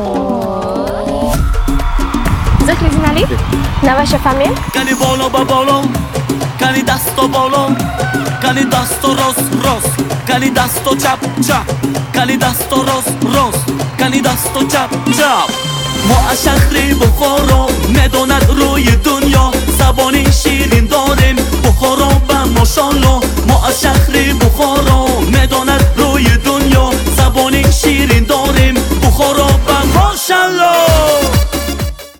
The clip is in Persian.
ازيك يا علي؟ ناوي شفامي؟ کنی بالا با بالا کنی دست و بالا کنی دست و راست کنی دست و چپ کنی دست و راست کنی دست و چپ ما از شهر بخارا نداند روی دنیا زبانی شیرین داریم بخارا به ماشالله